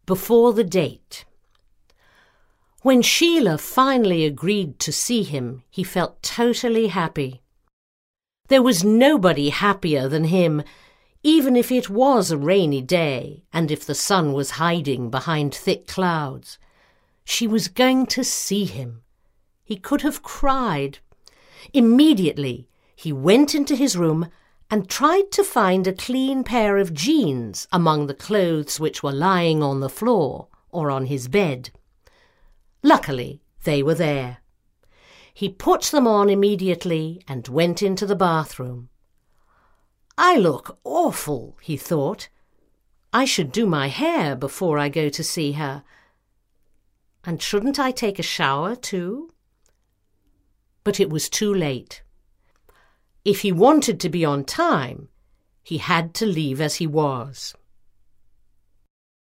Before the date. When Sheila finally agreed to see him, he felt totally happy. There was nobody happier than him, even if it was a rainy day and if the sun was hiding behind thick clouds. She was going to see him. He could have cried. Immediately, he went into his room and tried to find a clean pair of jeans among the clothes which were lying on the floor or on his bed. Luckily, they were there. He put them on immediately and went into the bathroom. I look awful, he thought. I should do my hair before I go to see her. And shouldn't I take a shower too? But it was too late. If he wanted to be on time, he had to leave as he was.